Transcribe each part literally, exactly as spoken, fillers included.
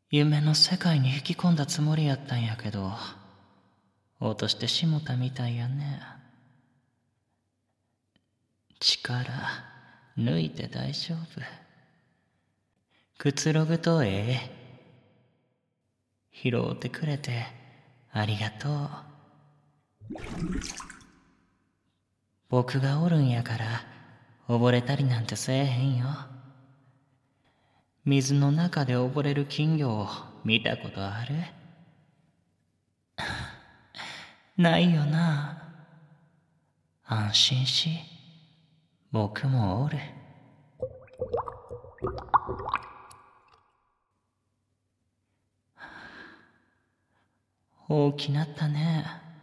夢の世界に引き込んだつもりやったんやけど、落としてしもたみたいやね。力抜いて大丈夫。くつろぐとええ。拾うてくれてありがとう。僕がおるんやから溺れたりなんてせえへんよ。水の中で溺れる金魚を見たことある？ないよな。安心し、僕もおる。大きなったね。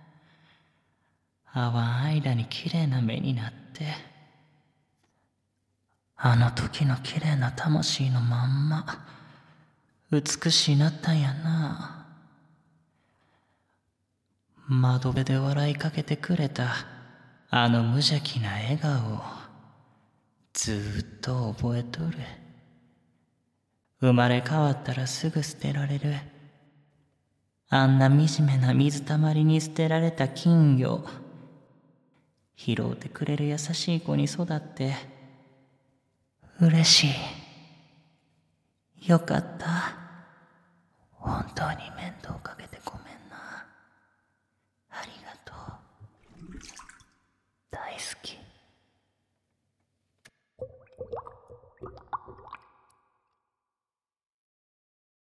会わん間に綺麗な目になって、あの時の綺麗な魂のまんま美しいなったんやな。窓辺で笑いかけてくれたあの無邪気な笑顔をずーっと覚えとる。生まれ変わったらすぐ捨てられるあんな惨めな水たまりに捨てられた金魚、拾うてくれる優しい子に育って嬉しい。よかった。本当に面倒